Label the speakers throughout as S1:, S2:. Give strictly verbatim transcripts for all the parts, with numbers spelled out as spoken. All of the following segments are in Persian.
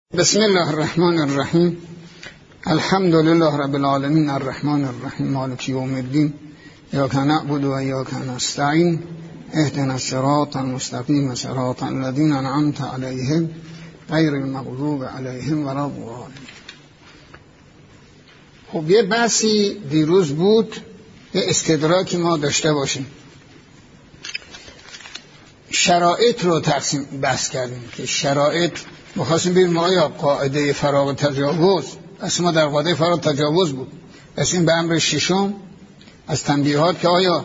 S1: بسم الله الرحمن الرحیم. الحمد لله رب العالمین الرحمن الرحیم مالک یوم الدین ایاک نعبد و ایاک نستعین اهدنا الصراط المستقیم صراط الذین انعمت علیهم غیر المغضوب علیهم ولا الضالین. خب یه بحثی دیروز بود، یه استدراکی ما داشته باشیم. شرایط رو تقسیم بحث کردیم که شرایط می‌خواستیم ببینیم آیا قاعده فراغ تجاوز، اصلا ما در قاعده فراغ تجاوز بود، پس این به امر ششم از تنبیهات که آیا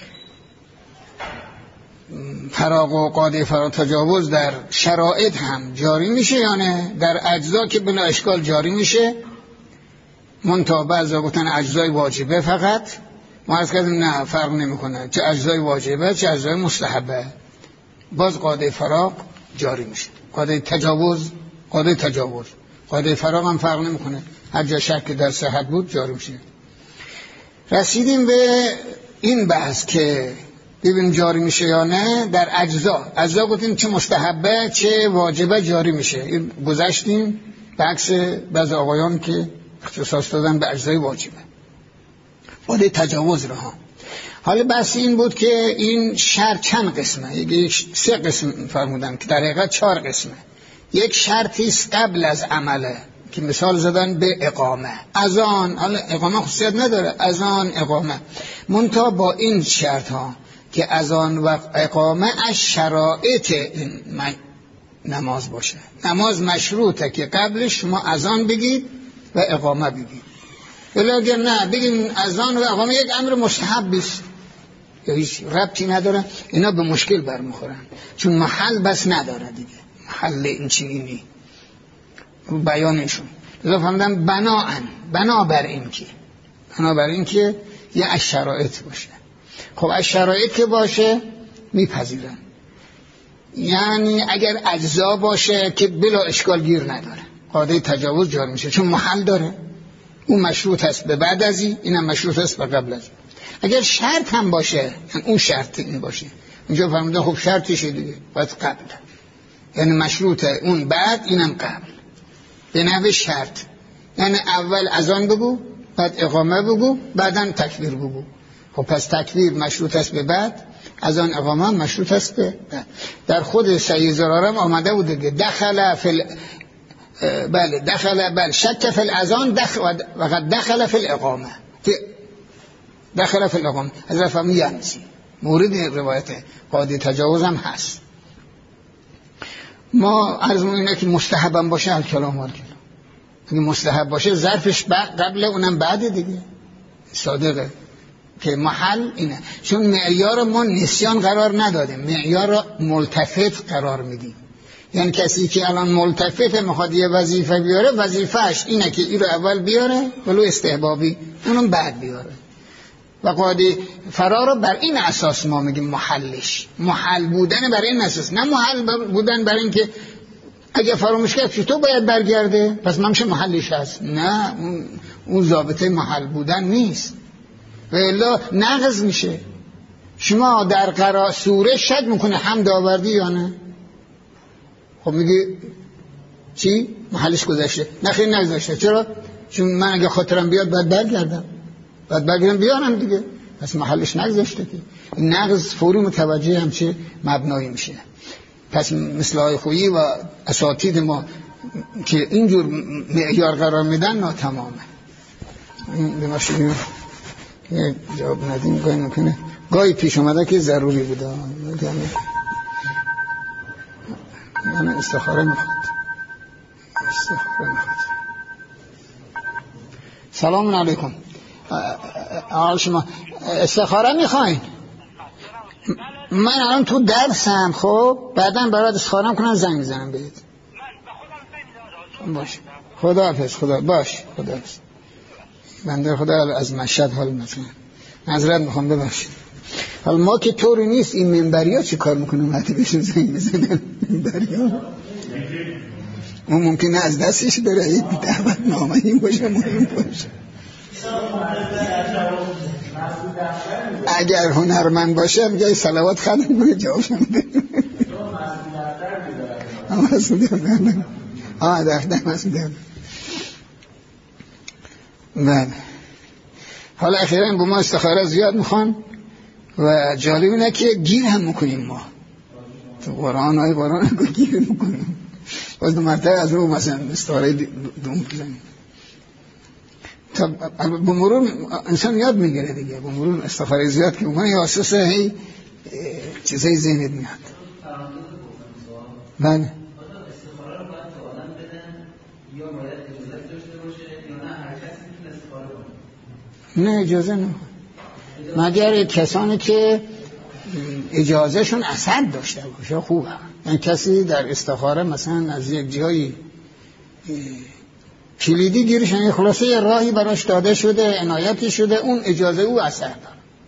S1: فراغ و قاعده فراغ تجاوز در شرایط هم جاری میشه یا نه؟ در اجزا که بلا اشکال جاری میشه، منتها بعضا گفتن اجزای واجبه فقط. ما عرض کردیم نه، فرق نمیکنه چه اجزای واجبه چه اجزای مستحبه، باز قاعده فراغ جاری میشه. قاعده تجاوز قاعده تجاوز قاعده فراغ هم فرق نمیکنه، هر جا شک در صحت بود جاری میشه. رسیدیم به این بحث که ببینیم جاری میشه یا نه. در اجزا اجزا گفتیم چه مستحبه چه واجبه جاری میشه، گذشتیم به عکس بعض آقایان که اختصاص دادن به اجزای واجبه، قاعده تجاوز رو ها. حالا بحث این بود که این شرط چند قسمه، یک سه قسم فرمودن که در حقیقت چهار قسمه. یک شرطی است قبل از عمله که مثال زدن به اقامه، اذان. حالا اقامه خصوصیت نداره، اذان اقامه، منتها با این شرط ها که اذان و اقامه از شرایط این نماز باشه. نماز مشروطه که قبلش شما اذان بگید و اقامه بگید، ولی اگر نه بگیم اذان و اقامه یک امر مستحب است یا هیچ ربطی نداره، اینا به مشکل برمیخورن، چون محل بس نداره دیگه، محل این چیزی بیانشون. لذا فهمیدم بناهن بنابر این که بنابر این که یه از شرایط باشه. خب از شرایط که باشه میپذیرن، یعنی اگر اجزا باشه که بلا اشکال گیر نداره قاعده تجاوز جاری میشه، چون محل داره، اون مشروط هست به بعد از این، اینم مشروط هست به قبل از این. اگر شرط هم باشه، یعنی اون شرط این باشه، اونجا فرموده خب شرطشه دیگه باید قبل، یعنی مشروطه اون بعد اینم قبل، به نحو شرط. یعنی اول اذان بگو، بعد اقامه بگو، بعدن تکبیر بگو. خب پس تکبیر مشروط است به بعد، اذان اقامه مشروط است به بعد. در خود سید زرارم آمده بود دیگه، دخل فی بله دخل بل شک فی الاذان دخل و قد دخل فی الاقامه، دخل فی الاقامه از رفع میانسی مورد روایت قاعده تجاوز هم هست. ما عرضمون اینه که مستحب هم باشه الکلام و الکلام، اگه مستحب باشه ظرفش قبل اونم بعد دیگه، صادقه که محل اینه. چون معیار ما نسیان قرار ندادیم، معیار ملتفت قرار میدیم. یعنی کسی که الان ملتفت میخواد یه وظیفه بیاره، وظیفهش اینه که این رو اول بیاره ولو استحبابی، اونم بعد بیاره. و قاعده فرار رو بر این اساس ما میگیم محلش، محل بودن بر این اساس، نه محل بودن بر این که اگه فراموش کرد چطور باید برگرده پس من میشه محلش هست. نه، اون اون ضابطه محل بودن نیست، و الا نقض میشه. شما در قرا سوره شک میکنه حمد آوردی یا نه، خب میگه چی؟ محلش گذشته. نخیر نگذشته. چرا؟ چون من اگه خاطرم بیاد باید برگردم، باید برگردم بیارم دیگه، پس محلش نگذشته که. این نقض فوری متوجه هم چه مبنایی میشه. پس مثل های خویی و اساتید ما که اینجور معیار قرار میدن ناتمامه. به ما شدیم یه جواب ندیم، گاهی نکنه گاهی پیش اومده که ضروری بوده، یعنی استخاره میخواد استخاره میخواد سلام علیکم آقا، شما استخاره میخواین؟ من الان تو درسم، خب بعداً برات استخاره کنم زنگ میزنم بهت. باش، خدا حافظ. خدا باش، خدا حافظ. بنده خدا از مشهد حال مثلا معذرت میخوام، ببخشید. حالا ما که طوری نیست، این منبری ها چی کار میکنه وقتی بهشون زنگ میزنن؟ منبری ها اون ممکنه از دستش بره، یک دعوت نامه این باشه مهم باشه. اگر هنرمند باشه میگه صلوات خلق کنه جواب نمیده. آه در دمست در بله. حالا اخیراً با ما استخاره زیاد میخوان و جالب اینه که گیر هم میکنیم ما تو قرآن های قرآن هم گیر میکنیم باز دو مرتبه از رو مثلا استخاره دوم بزنیم تا با مرور انسان یاد میگیره دیگه. با مرور استخاره زیاد که میکنه یا اساسه هی چیزای ذهنت میاد. بله نه اجازه نه مگر کسانی که اجازهشون اثر داشته باشه خوبه. یعنی کسی در استخاره مثلا از یک جایی کلیدی گیرش یعنی خلاصه یه راهی براش داده شده عنایتی شده اون اجازه او اثر داره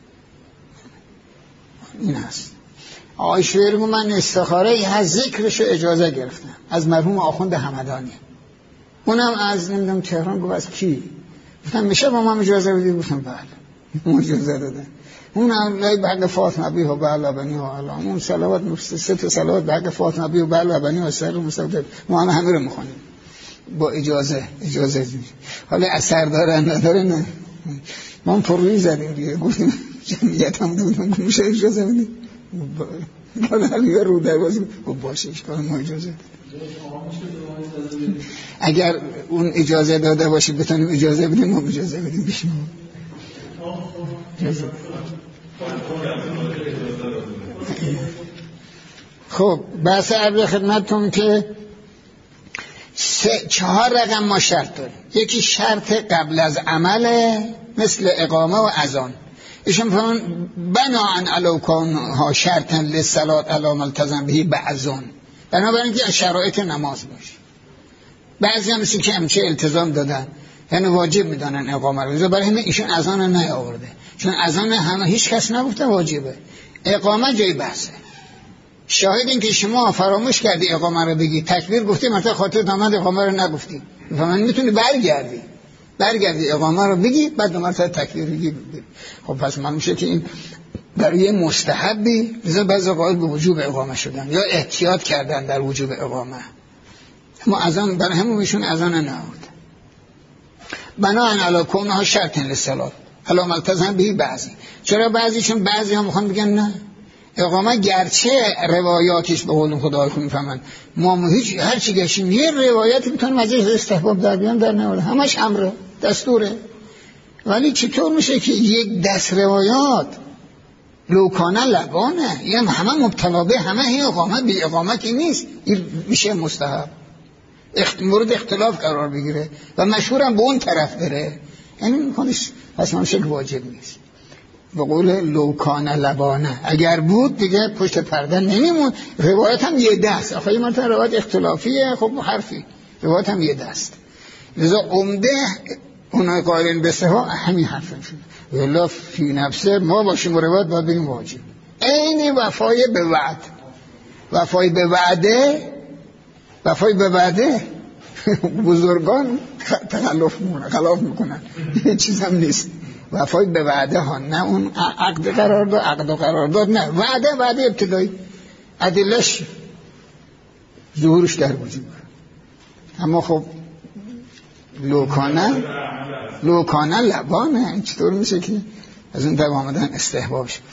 S1: این هست. آقای شویر گفت من استخاره از ذکرش اجازه گرفتم از مرحوم آخوند همدانی اونم از نمیدونم تهران. گفت از کی؟ گفتم میشه با ما اجازه بدی؟ گفتم بله اجازه دادن. اون لای به حق فاطمه بی و بلا بنی و علا اون صلوات سه تا صلوات به حق فاطمه بی و بلا بنی و سر مستقبل ما هم همه رو میخونیم با اجازه اجازه دید. حالا اثر داره نداره نه ما پر روی زدیم دیگه گفتیم جمعیت هم بودم میشه اجازه بدیم حالا همین رو دروازه باشه اشکال ما اجازه اگر اون اجازه داده باشه بتونیم اجازه بدیم ما اجازه بدیم بشیم اجازه. خب بحث عرض خدمتتون که سه چهار رقم ما شرط داریم. یکی شرط قبل از عمله مثل اقامه و اذان. ایشون فرمان بناءً علی کونها شرطاً للصلاة علی ملتزم به بعضون بنابراین که شرایط نماز باشه. بعضی هم مثل که همچه التزام دادن یعنی واجب میدانن اقامه رو برای همه ایشون اذان نیاورده چون اذان همه هیچ کس نگفته واجبه. اقامه جای بحثه. شاهد این که شما فراموش کردی اقامه رو بگی تکبیر گفتی مثلا خاطر آمد اقامه رو نگفتی من میتونی برگردی برگردی اقامه رو بگی بعد دو مرتبه تکبیر بگی. خب پس من میشه که این برای مستحبی لذا بعضی قائل به وجوب اقامه شدن یا احتیاط کردن در وجوب اقامه. اما اذان برای همون ایشون اذان نهاد. بناءً علی کونها شرط للصلاة علی ملتزم به بعضی. چرا بعضیشون بعضی ها میخوان بگن نه اقامه گرچه روایاتش به قول خدا رو میفهمن ما هیچ هر چی گشیم یه روایتی میتونیم از استحباب در بیان در نمیاره همش امره دستوره. ولی چطور میشه که یک دست روایات لوکانه لبانه یعنی همه مبتلا به همه هی اقامت بی اقامتی نیست این میشه مستحب اخت... مورد اختلاف قرار بگیره و مشهورم به اون طرف بره یعنی خودش اصلا شکل واجب نیست. به قول لوکانه لبانه اگر بود دیگه پشت پرده نمیمون. روایت هم یه دست آخه مرتبه روایت اختلافیه خب حرفی روایت هم یه دست لذا عمده اونای قائلین به صحت همین حرفن شد ولی فی نفسه ما باشیم روایت باید بگیم واجب. عین وفای به وعد وفای به وعده وفای به وعده بزرگان تخلف میکنن خلاف میکنن چیز هم نیست. وفای به وعده ها نه اون عقد قرار داد عقد قرار داد نه وعده وعده ابتدایی ادلش ظهورش در وجود. اما خب لوکانه لوکانه لبانه چطور میشه که از اون در آمدن استحباب شد.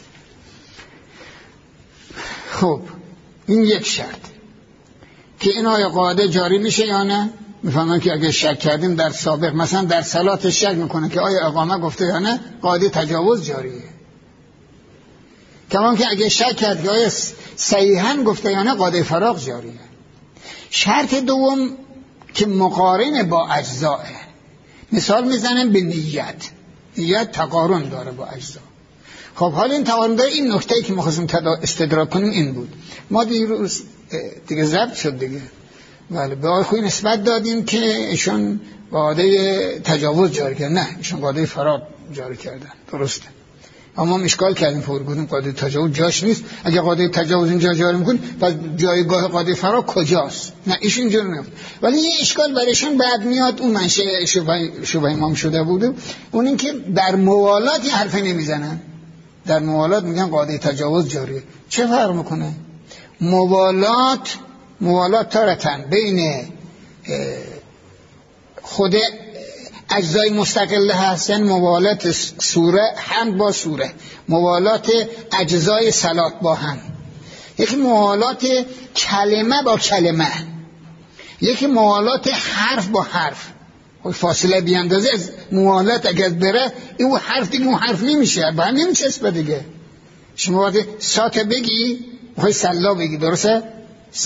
S1: خب این یک شرط که این آیا قاعده جاری میشه یا نه. میفهمن که اگه شک کردیم در سابق مثلا در صلات شک میکنه که آیا اقامه گفته یا نه قاعده تجاوز جاریه. کمان که اگه شک کرد که آیا صحیحاً گفته یا نه قاعده فراغ جاریه. شرط دوم که مقارن با اجزاه مثال میزنن به نیت نیت تقارن داره با اجزا. خب حالا این تقارن داره این نکته‌ای که می‌خواستیم استدراک کنیم این بود. ما دیروز دیگه ضبط شد دیگه بله به آقای خویی نسبت دادیم که ایشون قاعده تجاوز جاری کردن نه ایشون قاعده فرار جاری کردن درسته. اما ما اشکال کردیم فور گفتیم قاعده تجاوز جاش نیست. اگه قاعده تجاوز اینجا جاری می‌کنی پس جایگاه قاعده فرار کجاست؟ نه ایشون اینجوری نگفت. ولی یه اشکال برایشون بعد میاد اون منشأ شبهه شبهه امام شده بوده اون این که در موالات یه حرفی نمیزنن. در موالات میگن قاعده تجاوز جاریه. چه فرق میکنه؟ موالات موالات تارتن بین خود اجزای مستقله هست، یعنی موالات سوره هم با سوره، موالات اجزای صلات با هم، یکی موالات کلمه با کلمه، یکی موالات حرف با حرف. فاصله بیاندازه از موالات اگر بره این حرف دیگه اون حرف نمیشه، با هم نمیچسبه دیگه. شما وقتی سات بگی میخوای سلا بگی، درسته؟ س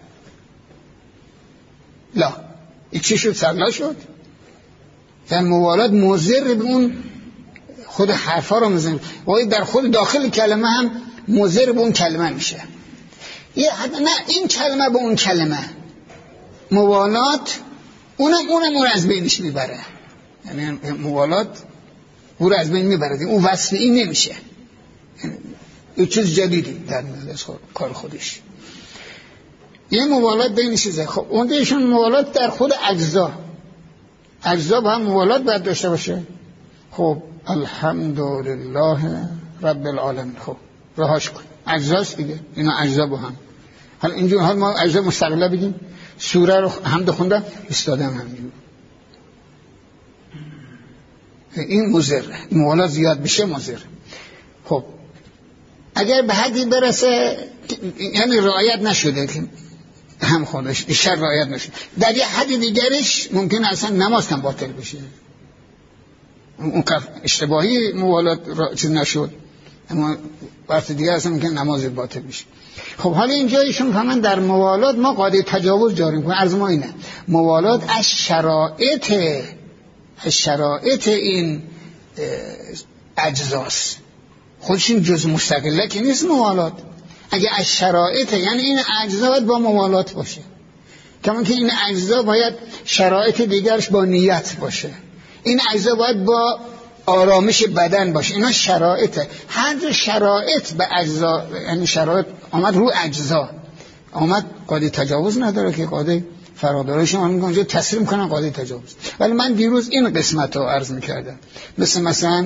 S1: لا این چی شد؟ سلا شد. یعنی موالات مضر به اون خود حرفا رو میزنه و در خود داخل کلمه هم مضر به اون کلمه میشه. یه نه این کلمه به اون کلمه موالات اونم اونم اون از بینش میبره، یعنی موالات اون از بین میبره، اون وصف این نمیشه، یه چیز جدیدی در میاد خود کار خودش. یه موالات بین چیزه. خب اون دیشون موالات در خود اجزا، اجزا با هم موالات باید داشته باشه. خب الحمدلله رب العالمین، خب رهاش کن، اجزاست دیگه، اینا اجزا با هم. حالا اینجور حال ما اجزا مستقله بگیم، سوره رو حمد خوندم استادم همینجور، این مضر، موالات زیاد بشه مضر. خب اگر به حدی برسه یعنی رعایت نشده که هم خودش بیشتر رعایت نشده، در یه حدی دیگرش ممکن اصلا نماز کم باطل بشه، اون که اشتباهی موالات چیز نشد، اما وقت دیگر اصلا ممکن نماز باطل بشه. خب حالا اینجا ایشون فهمن در موالات ما قاعده تجاوز جاری می‌کنیم. عرض ما اینه موالات از شرایط از شرایط این اجزاست، خودش این جز مستقله که نیست موالات. اگه از شرایط یعنی این اجزا باید با موالات باشه، کما که این اجزا باید شرایط دیگرش با نیت باشه، این اجزا باید با آرامش بدن باشه، اینا شرایطه. هر شرایط به اجزا، یعنی شرایط آمد رو اجزا آمد، قاعده تجاوز نداره که قاعده فرادارش من میگم اونجا تسلیم کنم قاعده تجاوز. ولی من دیروز این قسمت رو عرض میکردم، مثل مثلا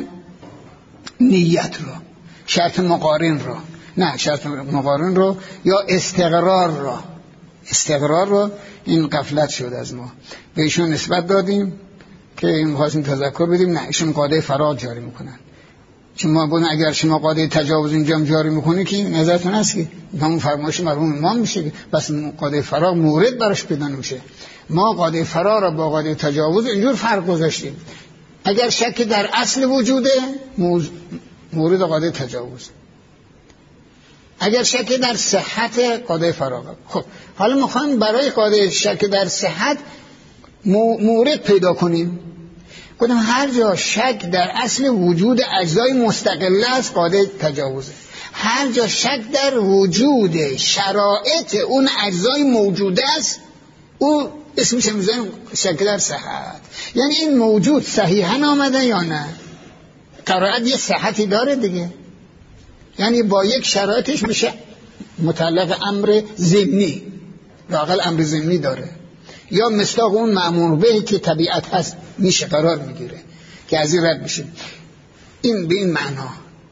S1: نیت رو، شرط مقارن رو، نه شرط مقارن رو یا استقرار رو، استقرار رو این غفلت شد از ما، به ایشون نسبت دادیم که این خواستیم تذکر بدیم، نه ایشون قاعده فراد جاری میکنن. چون ما بودن اگر شما قاعده تجاوز اینجا جاری میکنی که نظرتون هست که همون فرمایش مرحوم امام میشه، بس قاعده فراد مورد براش پیدا نمیشه. ما قاعده فراد را با قاعده تجاوز اینجور فرق گذاشتیم، اگر شک در اصل وجوده مورد قاعده تجاوز، اگر شک در صحت قاعده فراد. خب حالا میخوایم برای قاعده شک در صحت مورد پیدا کنیم. گفتم هر جا شک در اصل وجود اجزای مستقله است قاعده تجاوزه، هر جا شک در وجود شرایط اون اجزای موجوده است او اسمش میذاریم شک در صحت. یعنی این موجود صحیحا آمده یا نه، قرائت یه صحتی داره دیگه، یعنی با یک شرایطش میشه متعلق امر ضمنی، لااقل امر ضمنی داره، یا مصداق اون مأمور به که طبیعت هست میشه قرار میگیره که از این رد بشه. این به این معنا.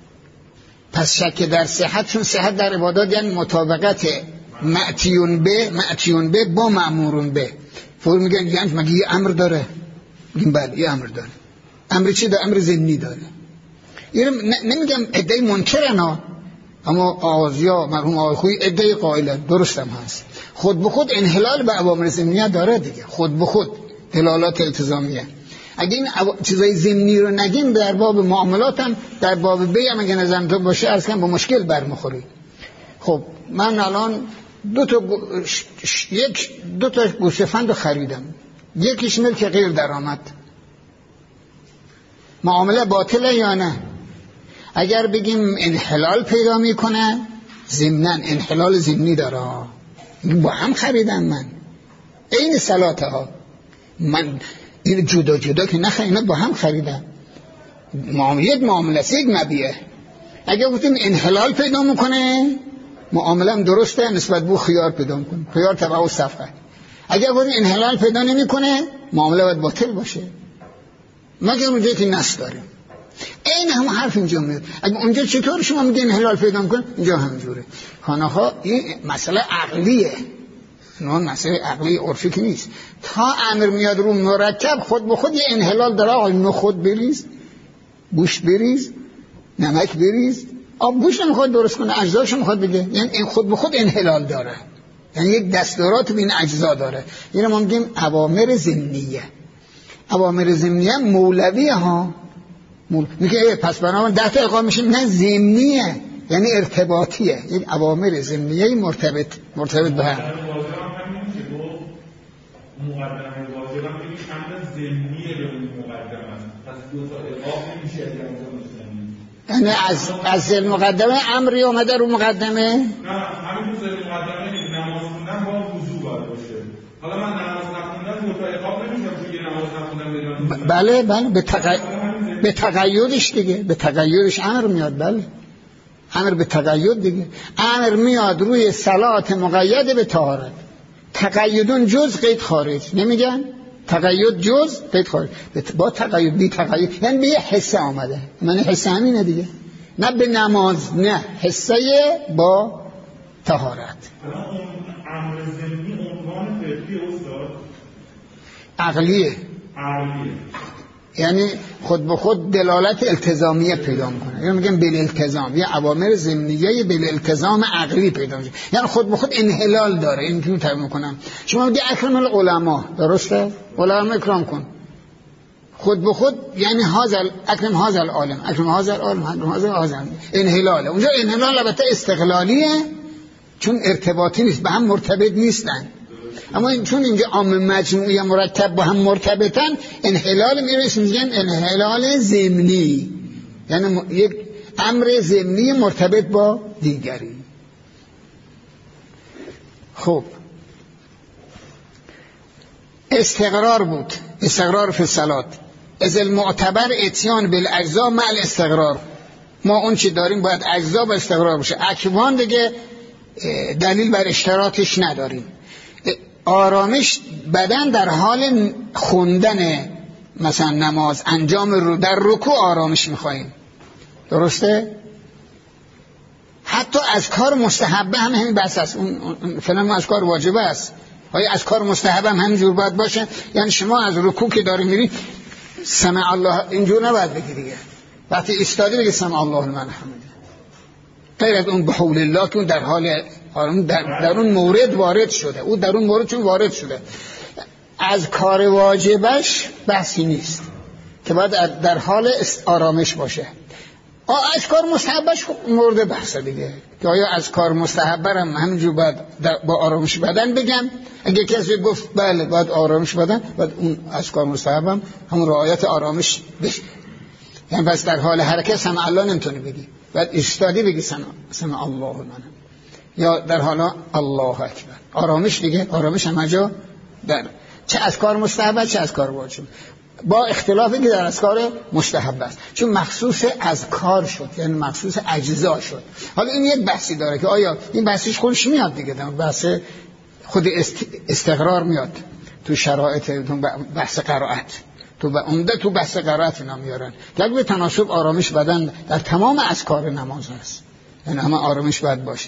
S1: پس شک در صحت، چون صحت در عبادات یعنی مطابقت معتیون به معتیون به با مأمورون به. فور میگن یعنی مگه یه امر داره؟ میگن بله یه امر داره. امر چی داره؟ امر ضمنی داره. یعنی نمیگم ادعای منکرن ها، اما آغازیا مرحوم آقای خویی ادعای قائلن، درستم هست، خود به خود انحلال به اوامر ضمنیه داره دیگه، خود به خود دلالات التزامیه. اگه این چیزای ضمنی رو نگیم در باب معاملات هم در باب بی هم اگه نظرم تو باشه عرض کنم با مشکل برمیخوری. خب من الان دو تا ش... یک دو تا گوسفند رو خریدم، یکیش ملک غیر درآمد، معامله باطله یا نه؟ اگر بگیم انحلال پیدا میکنه ضمناً انحلال ضمنی داره، با هم خریدم من این صلاته ها، من این جدا جدا که نخ اینا با هم خریدم، معامله معامله یک مبیعه. اگر گفتیم انحلال پیدا میکنه معامله هم درسته، نسبت به خیار پیدا میکنه، خیار تبع و صفقه. اگر گفتیم انحلال پیدا نمیکنه معامله باید باطل باشه، مگر اونجایی که نص داریم. این هم حرف اینجا میاد. اگه اونجا چطور شما میگین انحلال پیدا میکنه، اینجا همینجوره. خانه‌ها این مسئله عقلیه، اون مسئله عقلی عرفی که نیست. تا امر میاد رو مرکب خود به خود یه انحلال داره. آقای نخود بریز، گوشت بریز، نمک بریز، آب گوشت نمیخواد درست کنه، اجزاشو میخواد بگه، یعنی این خود به خود انحلال داره، یعنی یک دستورات به این اجزا داره. اینو ما میگیم اوامر ضمنیه. اوامر ضمنیه مولویه ها، مول... میگه پس بنابراین ده تا اقامه میشه، نه ضمنیه، یعنی ارتباطیه، یک اوامر ضمنیه مرتبط مرتبط به هم.
S2: مقدمه واجب هم بگیم امر ضمنیه به اون مقدمه است، پس دو تا اقامه نمیشه اگر
S1: یعنی از از مقدمه امری اومده رو مقدمه؟
S2: نه، همین تو مقدمه که نماز خوندن با وضو باید باشه. حالا من نماز نخوندم دو تا اقامه نمیشه که نماز نخوندم بدون.
S1: بله بله به تق... به تقیدش دیگه، به تقیدش امر میاد. بله امر به تقید دیگه، امر میاد روی صلات مقید به طهارت. تقیدون جز قید خارج نمیگن؟ تقید جز قید خارج، با تقید بی تقید یعنی به یه حصه آمده. من حصه همینه دیگه، نه به نماز، نه حصه با طهارت.
S2: امر ضمنی عنوان فقهی استاد
S1: عقلیه،
S2: عقلیه
S1: یعنی خود به خود دلالت التزامیه پیدا میکنه. یعنی میگن بالالتزام، یه اوامر ضمنیه بالالتزام عقلی پیدا میشه، یعنی خود به خود انحلال داره. این که تعریف میکنم. شما میگه اکرم العلماء، درسته؟ علما اکرام کن، خود به خود یعنی هازل اکرم هازل عالم، اکرم هازل عالم، اکرم هازل هازل انحلاله. اونجا انحلال البته استقلالیه، چون ارتباطی نیست، به هم مرتبط نیستن. اما این چون اینجا عام مجموعی مرتب با هم مرتبطن، انحلال میرسه میگن انحلال ضمنی، یعنی یک امر ضمنی مرتبط با دیگری. خب استقرار بود، استقرار فی الصلات، از المعتبر اتیان بالاجزاء مع الاستقرار. ما اون چی داریم باید اجزا با استقرار باشه. اکوان دیگه دلیل بر اشتراطش نداریم. آرامش بدن در حال خوندن مثلا نماز، انجام رو در رکوع آرامش میخواییم، درسته؟ حتی از کار مستحبه هم همین بحث است. اون فلان از کار واجبه است، آیا از کار مستحبه هم همینجور باید باشه؟ یعنی شما از رکوع که داری میری سمع الله اینجور نباید بگی دیگه، وقتی ایستادی بگی سمع الله لمن حمده، غیر از اون بحول الله که اون در حال در, در اون مورد وارد شده، او در اون مورد چون وارد شده. از کار واجبش بحثی نیست که باید در حال آرامش باشه. از کار مستحبش مورد بحثه دیگه، که آیا از کار مستحبرم همینجور باید با آرامش بدن بگم؟ اگه کسی گفت بله باید آرامش بدن، باید اون از کار مستحبم همون رعایت آرامش بشه. یعنی بس در حال حرکت سمع الله نمیتونی بگی، باید ایستادی بگی سمع, سمع الله من، یا در حالا الله اکبر. آرامش دیگه، آرامش همه جا در چه از کار مستحب چه از کار واجب، با اختلافی که در از کار مستحب است، چون مخصوص از کار شد، یعنی مخصوص اجزا شد. حالا این یک بحثی داره که آیا این بحثش خودش میاد دیگه، بحث خود استقرار میاد تو شرایط، تو بحث قرائت، تو به عمده تو بحث قرائت اینا میارن که به تناسب آرامش بدن در تمام اذکار نماز هست، یعنی همه آرامش باید باشه.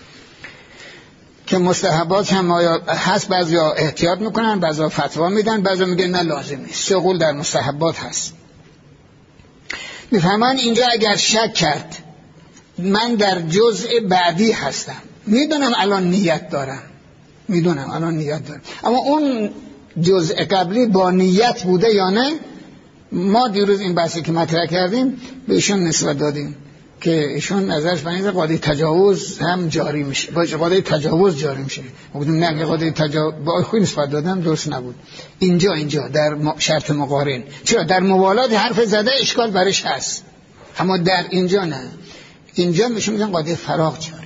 S1: که مستحبات هم هست، بعضیا احتیاط میکنن، بعضیا فتوا میدن، بعضیا میگن نه لازم نیست. سه قول در مستحبات هست. میفهمن اینجا اگر شک کرد من در جزء بعدی هستم، میدونم الان نیت دارم، میدونم الان نیت دارم، اما اون جزء قبلی با نیت بوده یا نه؟ ما دیروز این بحثی که مطرح کردیم به ایشون نسبت دادیم که ایشون نظرش بنیده قاعده تجاوز هم جاری میشه، باشه قاعده تجاوز جاری میشه. ما گفتیم نه، قاعده تجاوز با خود نسبت دادم درست نبود. اینجا اینجا در شرط مقارن، چرا در موالات حرف زده اشکال برش هست، اما در اینجا نه. اینجا میشون میگن قاعده فراغ جاری.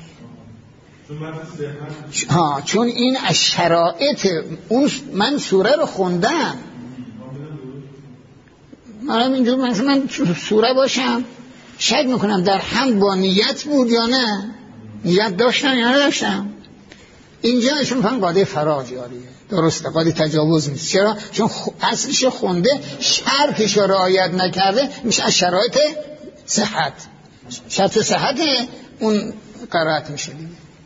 S1: ها، چون این از شرایط اون، من سوره رو خوندم، من اینجور من من سوره باشم شک میکنم در هم با نیت بود یا نه، نیت داشتم یا نداشتم. اینجا ایشون میگن قاعده فراغ جاریه، درسته، قاعده تجاوز نیست. چرا؟ چون اصلش خونده، شرطش رو رعایت نکرده، میشه از شرایط صحت، شرط صحت اون قرائت میشه دیگه.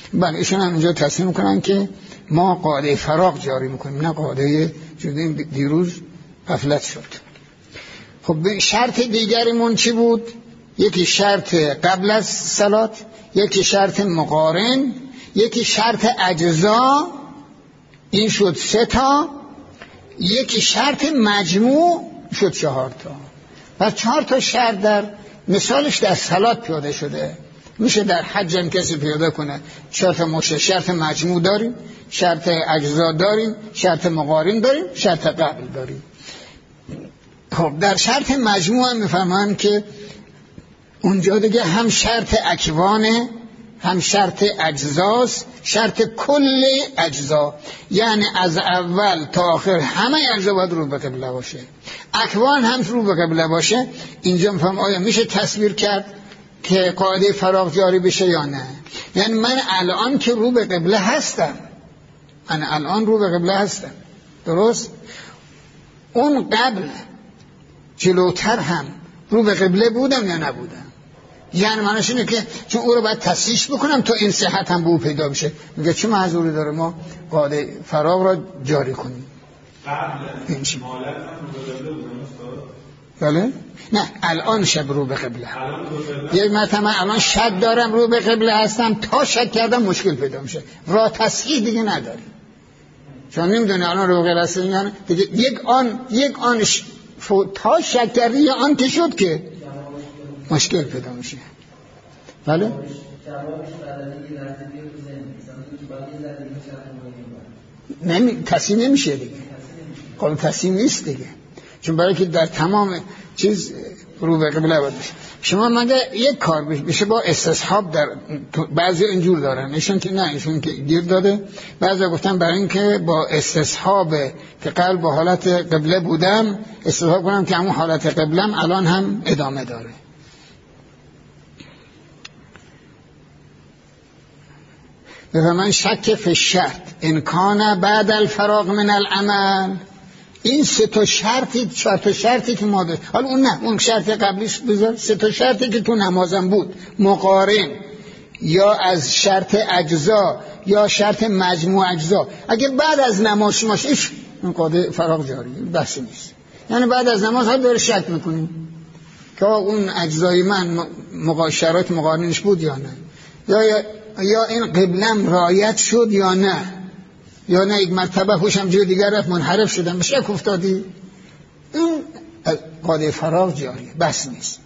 S1: بله ایشون هم اینجا تصمیم میکنن که ما قاعده فراغ جاری میکنیم نه قاعده جدی. دیروز غفلت شد. خب شرط دیگریمون چی بود؟ یکی شرط قبل از صلات، یکی شرط مقارن، یکی شرط اجزا، این شد سه تا، یکی شرط مجموع شد چهار تا. پس چهار تا شرط در مثالش در صلات پیاده شده. میشه در حج هم کسی پیاده کنه. شرط مشه، شرط مجموع داریم، شرط اجزا داریم، شرط مقارن داریم، شرط قبل داریم. خب در شرط مجموع هم میفهمن که اونجا دیگه هم شرط اکوانه، هم شرط اجزاست، شرط کل اجزا، یعنی از اول تا آخر همه اجزا باید رو به قبله باشه، اکوان هم رو به قبله باشه. اینجا میفهم آیا میشه تصویر کرد که قاعده فراغ جاری بشه یا نه؟ یعنی من الان که رو به قبله هستم، من الان رو به قبله هستم، درست؟ اون قبل جلوتر هم رو به قبله بودم یا نبودم؟ یعنی معنیش اینه که چون او رو باید تصحیح بکنم تا این صحت هم به او پیدا بشه. میگه چه معذوری داره ما قاعده فراغ را جاری کنیم؟
S2: قبل مالت هم رو به قبله بودم استاد؟
S1: بله؟ نه الان شب رو به قبله. یک مرتبه من الان شک دارم رو به قبله هستم، تا شک کردم مشکل پیدا میشه، راه تصحیح دیگه نداریم. چون نمیدونه الان رو به قبله هستم یعنی دیگه یک آن یک آنش تا شک کردی یا آن که شد که مشکل پیدا میشه. بله؟ نمی تصحیح نمیشه دیگه، قابل تصحیح نیست دیگه، چون برای که در تمام چیز رو به قبله باید بشه. شما مگه یک کار بشه با استصحاب، در بعضی اینجور دارن، ایشون که نه، ایشون که گیر داده، بعضی گفتن برای اینکه با استصحاب که قبل با حالت قبله بودم استصحاب کنم که همون حالت قبلم الان هم ادامه داره. بفرمایید شک فی الشرط ان کان بعد الفراغ من العمل. این سه تا شرطی، چهار تا شرطی که ما داشت، حالا اون نه، اون شرط قبلیش بذار، سه تا شرطی که تو نمازم بود، مقارن یا از شرط اجزا یا شرط مجموع اجزا، اگه بعد از نماز شما ایش اون قاعده فراغ جاری بحثی نیست. یعنی بعد از نماز ها داره شک میکنیم که اون اجزای من مقاشرات مقارنش بود یا نه، یا یا, یا این قبلم رعایت شد یا نه، یا نه یک مرتبه هوشم جای دیگر رفت منحرف شدم به شک افتادی. این قاعده فراغ جاری بس نیست.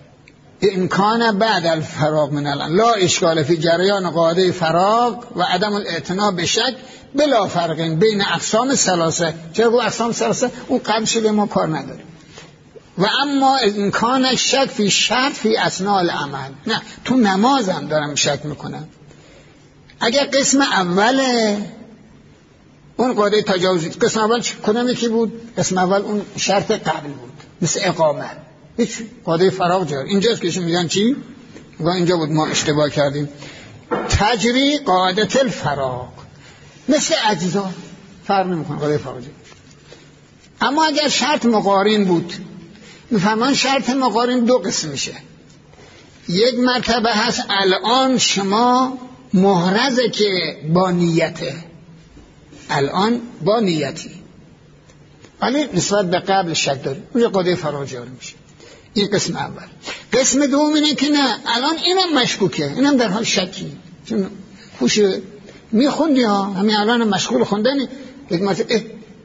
S1: امکان بعد الفراغ من الان لا اشکال فی جریان قاعده فراغ و عدم الاعتنا به شک بلا فرق بین اقسام ثلاثه. چرا گفت اقسام ثلاثه؟ اون قبل شده ما کار نداریم. و اما امکان شک فی شرط فی اثناء العمل، نه تو نمازم دارم شک میکنم. اگر قسم اوله اون قاعده تجاوز، قسم اول کدام یکی بود؟ قسم اول اون شرط قبل بود مثل اقامه، هیچ قاعده فراغ جاری. اینجاست که میگن چی؟ میگن اینجا بود ما اشتباه کردیم. تجری قاعده الفراغ مثل اجزا فرق نمیکنه، قاعده فراغ جاری. اما اگر شرط مقارن بود، میفهمن شرط مقارن دو قسم میشه. یک مرتبه هست الان شما محرزه که با نیته، الان با نیتی، ولی نسبت به قبل شک داری، اونجا قاعده فراغ جاری میشه. این قسم اول. قسم دوم اینه که نه الان اینم مشکوکه، اینم در حال شکی، چون خوش میخوندی ها، همین الان مشغول خوندنی، یک مرتبه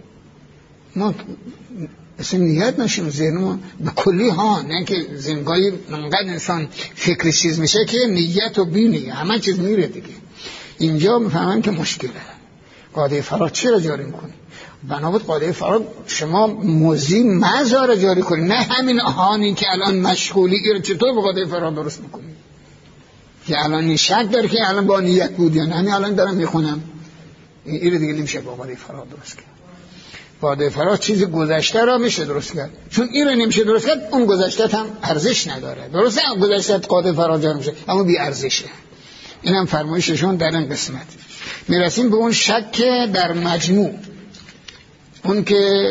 S1: ما اصلا نیت نشیم ذهنمون به کلی ها، نه که زنگاهی منقدر انسان فکر چیز میشه که نیت و بینی همه چیز میره دیگه. اینجا میفهمن که مشکله. قاعده فراغ چرا جاری میکنی؟ بنابود قاعده فراغ شما موزی مزار جاری کنی، نه همین آهانی که الان مشغولی ایره چطور به قاعده فراغ درست میکنی؟ که الان شک داره که الان با نیت بود یا نه، همین الان دارم میخونم، ایره دیگه نمیشه با قاعده فراغ درست کرد. قاعده فراغ چیز گذشته را میشه درست کرد، چون ایره نمیشه درست کرد، اون گذشته هم ارزش نداره. درسته گذشته قاعده فراغ جاری میشه اما بی ارزشه. اینم فرمایششون در این قسمت. میرسیم به اون شک در مجموع، اون که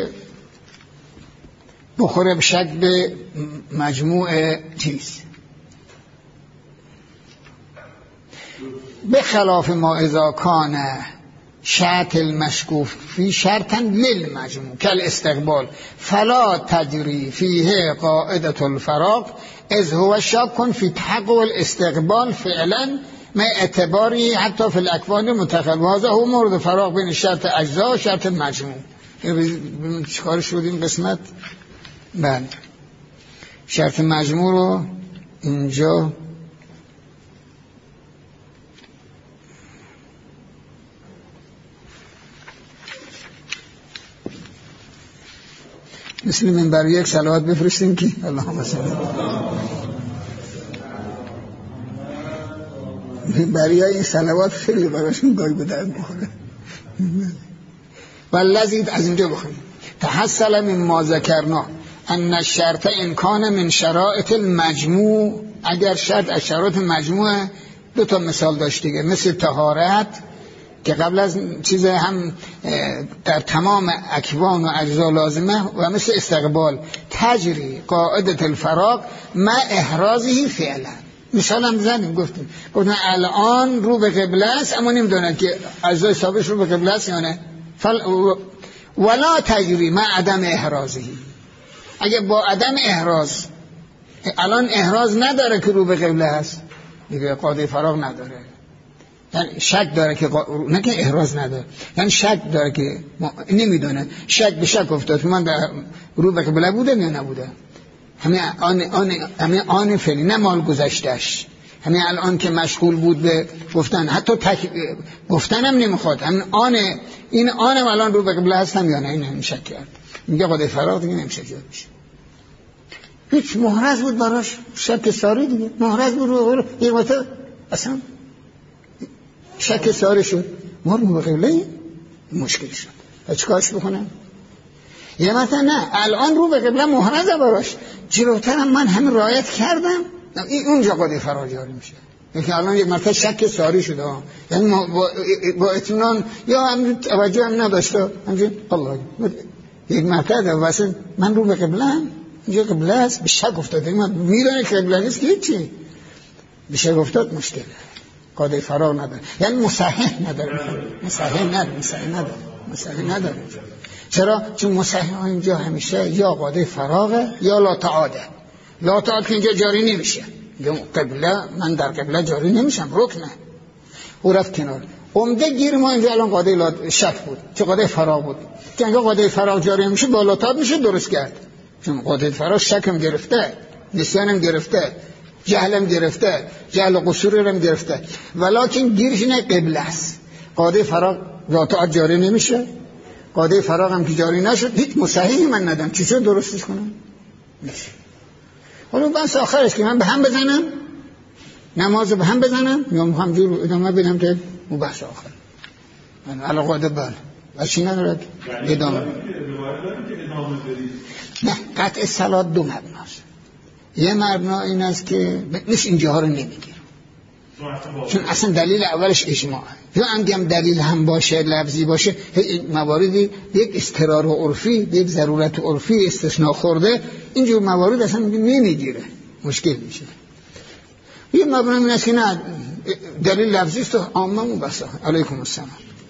S1: بخوره شک به مجموع چیز. به خلاف ما اذا کان شرط المشکوک فی شرطا للمجموع کل استقبال فلا تجری فیه قاعدة الفراغ از هو شاک فی تحقق الاستقبال فعلا ما اعتباری حتی فی الاکوان متخل و هذا هو مورد فراغ بین شرط اجزا و شرط مجموع. چیکار شد این قسمت؟ بله شرط مجموع رو اینجا مثل من برای یک صلوات بفرستیم که اللهم صل برای این صلوات خیلی براشون گاهی به درد میخوره. والذی از اینجا بخونیم تحصل من ما ذکرنا ان الشرط امکان من شرائط المجموع، اگر شرط از شرایط مجموع دو تا مثال داشت دیگه، مثل طهارت که قبل از چیز هم در تمام اکوان و اجزا لازمه، و مثل استقبال تجری قاعده الفراغ ما احرازی فعلا. مثال هم زدیم گفتیم گفتن الان رو به قبله است اما نمیدونن که اجزای ثابت رو به قبله است یا نه، فل ولا تجری ما عدم احرازی. اگه با عدم احراز الان احراز نداره که رو به قبله است دیگه قاعده فراغ نداره، یعنی شک داره که قا... نه که احراز نداره، یعنی شک داره که ما... نمیدونه، شک به شک افتاد من در رو به قبله بوده یا نبوده. همین آن آن همین آن فعلی نه مال گذشتهش، همین الان که مشغول بود به گفتن، حتی تک... گفتنم نمیخواد، همین آن این آنم الان رو به قبله هستم یا نه، این هم شک کرد، میگه قاعده فراغ دیگه نمیشه جا بشه. هیچ محرز بود براش، شک ساری دیگه محرز بود رو یک وقت اصلا شک ساری شد، ما رو به قبله مشکل شد. چیکارش بکنم؟ یه مثلا نه الان رو به قبله محرزه براش، جلوترم من همین رعایت کردم، این اونجا قاعده فراغ جاری میشه. یعنی الان یک مرتبه شک ساری شده، یعنی با با اطمینان یا هم توجه هم نداشته، همین الله یک مرتبه واسه من رو به قبله اینجا قبله است، به شک افتاده، من میدونه که قبله است که چی به شک افتاد مشکله، قاعده فراغ نداره، یعنی مصحح نداره، مصحح نداره، مصحح نداره، مصحح نداره. چرا؟ چون مصحح اینجا همیشه یا قاعده فراغه یا لا تعاده. لا تعاده که اینجا جاری نمیشه، قبله من در قبله جاری نمیشم، رکنه او رفت کنار. عمده گیر ما اینجا الان قاعده لا شک بود که قاعده فراغ بود، که اینجا قاعده فراغ جاری میشه با لا تعاده میشه درست کرد، چون قاعده فراغ شکم گرفته، نسیانم گرفته، جهلم گرفته، جهل و قصورم گرفته، ولکن گیرش نه قبله است. قاعده فراغ لا تعاده جاری نمیشه، قاعده فراغ هم که جاری نشد، هیچ مصححی من ندم، چی شد درستش کنم؟ میشه. حالا بس آخرش که من به هم بزنم، نماز به هم بزنم یا همجور ادامه بدم که مبحث آخر من علا قاعده بله و چی ندارد ادامه. نه قطع صلات دو مبناست. یه مبنا این است که نیست اینجاها رو نمیگیر، چون اصلا دلیل اولش اجماعه، یا هم دلیل هم باشه لفظی باشه، مواردی یک استقرار عرفی، یک ضرورت عرفی استثناء خورده، اینجور موارد اصلا نمیگیره، مشکل میشه. یه مبنا این است که نه دلیل لفظی است و عامه بس. علیکم السلام.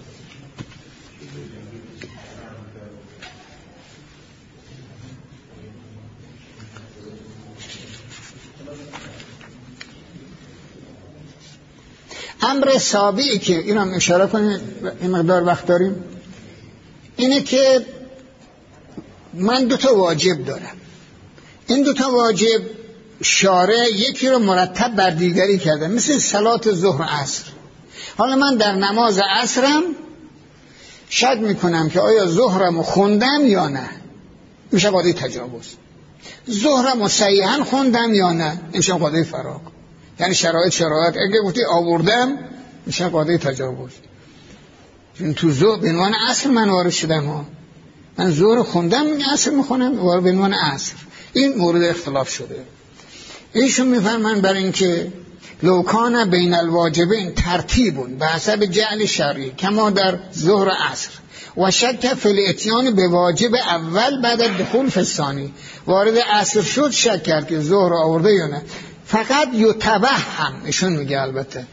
S1: امر سابعی که این هم اشاره کنیم این مقدار وقت داریم، اینه که من دوتا واجب دارم، این دوتا واجب شارع یکی رو مرتب بر دیگری کرده، مثل صلات ظهر عصر. حالا من در نماز عصرم شک میکنم که آیا ظهرم رو خوندم یا نه، میشه قاعده تجاوز. ظهرم رو صحیحاً خوندم یا نه، میشه قاعده فراغ. یعنی شرایط شرایط اگه گفتی آوردم میشه قاعده تجاوز، چون تو ظهر به عنوان عصر من وارد شدم ها. من ظهر خوندم عصر میخونم وارد به عنوان عصر. این مورد اختلاف شده. ایشون میفرمان برای اینکه لو کان بین الواجبین ترتیبون به حسب جعل شرعی کما در ظهر عصر و شک فی الاتیان به واجب اول بعد دخول فی الثانی، وارد عصر شد شک کرد که ظهر آورده یا نه، فقط یتوهم، ایشون میگه البته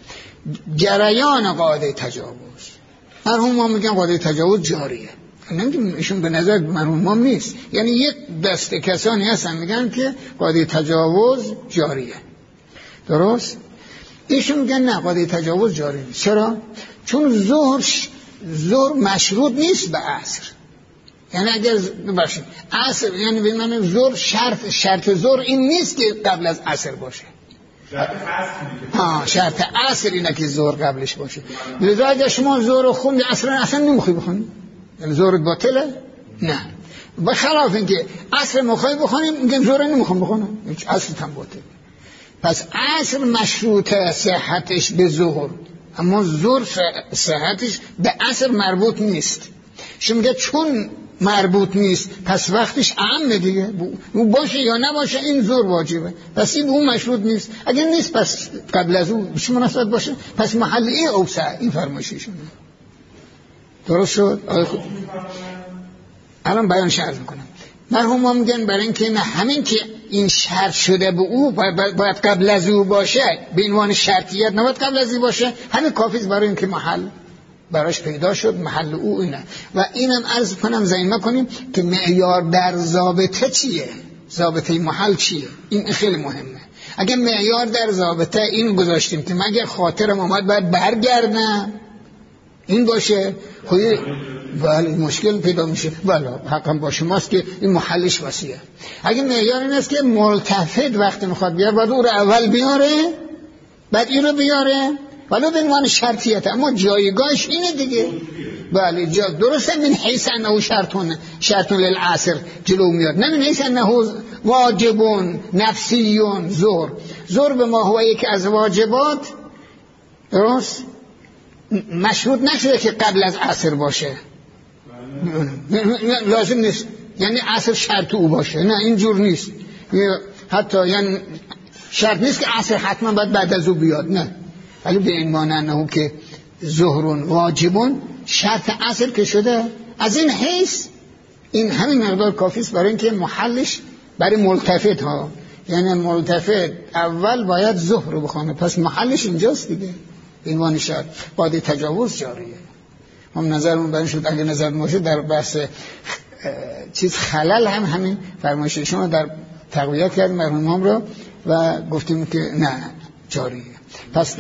S1: جریان قاعده تجاوز. مرحوم ما میگن قاعده تجاوز جاریه، نمیدونم ایشون به نظر مرحوم ما نیست، یعنی یک دسته کسانی هستن میگن که قاعده تجاوز جاریه، درست؟ ایشون میگن نه قاعده تجاوز جاری نیست. چرا؟ چون ظهر ظهر مشروط نیست به عصر. یعنی اگر ببخشید عصر، یعنی به معنی ظهر شرط شرط ظهر این نیست که قبل از عصر باشه.
S2: شرط عصر
S1: ها شرط عصر اینه که ظهر قبلش باشه. لذا اگر شما ظهر رو خوندی عصر اصلا نمیخوای بخونی، یعنی ظهرت باطله؟ نه. بخلاف اینکه عصر میخوای بخونی میگن ظهر نمیخوام بخونم، هیچ عصر هم باطله. پس عصر مشروطه صحتش به ظهر، اما ظهر صحتش به عصر مربوط نیست. شما میگه چون مربوط نیست پس وقتش عامه دیگه، اون باشه یا نباشه این ظهر واجبه، پس این اون مشروط نیست. اگر نیست پس قبل از اون چه مناسبت باشه، پس محل ای اوسع این فرمایششونه. درست شد؟ الان بیان شرط میکنم. مرحوم ما میگن برای اینکه نه همین که این شرط شده به او باید قبل از او باشه، به عنوان شرطیت نباید قبل از او باشه، همین کافیست برای اینکه محل براش پیدا شد، محل او اینه. و اینم عرض کنم زمین کنیم که معیار در ضابطه چیه، ضابطه محل چیه، این خیلی مهمه. اگه معیار در ضابطه این گذاشتیم که مگر خاطرم اومد باید برگردم این باشه، خب بله مشکل پیدا میشه. بله حقا با شماست که این محلش واسیه. اگه معیار این است که ملتفت وقتی میخواد بیاره باید او رو اول بیاره بعد این رو بیاره، ولو به عنوان شرطیت، اما جایگاهش اینه دیگه. بله جا درسته من حیث انه شرطون شرطون للعصر جلو میاد، نه من حیث انه واجبون نفسیون. زور زور به ما هو یکی از واجبات، درست مشروط نشده که قبل از عصر باشه، لازم نیست یعنی عصر شرط او باشه، نه اینجور نیست. حتی یعنی شرط نیست که عصر حتما باید بعد از او بیاد، نه، ولی به این معنی انه که ظهرون واجبون شرط عصر که شده، از این حیث این همین مقدار کافیست برای اینکه محلش برای ملتفت ها، یعنی ملتفت اول باید ظهر رو بخونه، پس محلش اینجاست دیگه. این معنی شرط قاعده تجاوز جاریه. هم نظرمون برای شد اگه نظر باشه در بحث چیز خلل هم همین فرمایش شما در تقویت کردیم مرحوم رو و گفتیم که نه جاریه. پس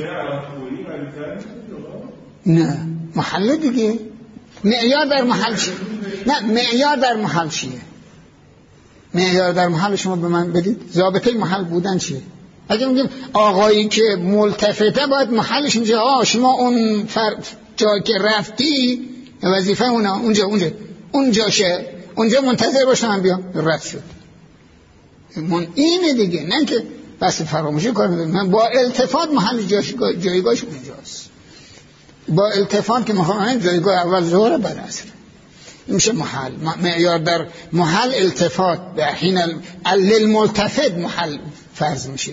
S1: نه محل دیگه. معیار در محل چیه؟ نه معیار در محل چیه؟ معیار در محل شما به من بدید. ضابطه محل بودن چیه؟ اگه میگیم آقایی که ملتفته باید محلش اینجا، آه شما اون فرد جایی که رفتی وظیفه اونا اونجا اونجا اونجاشه، اونجا منتظر باشم من بیام، رد شد. من اینه دیگه، نه که بس فراموشی کنم. من با التفات محل جایگاهش اونجاست، با التفات که میخوام جایگاه اول ظهر بعد عصر میشه محل. معیار در محل التفات به حین للملتفت محل فرض میشه.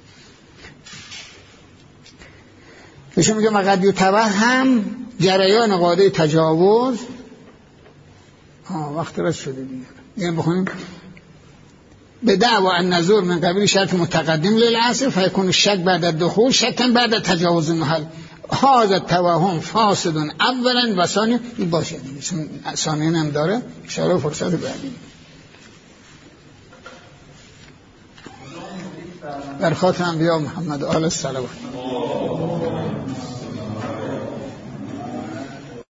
S1: میشه میگه مقد یتوهم جریان قاعده تجاوز. ها وقت رس شده دیگه. یعنی بخونیم به دعوا النظور من قبیل شرط متقدم للعصر فیکون الشک بعد الدخول شکن بعد تجاوز المحل. هذا التوهم فاسد اولا و ثانیا. این باشه چون ثانیا هم داره ان شاء الله فرصت بعدی. بر خاتم انبیا محمد آل الصلوات.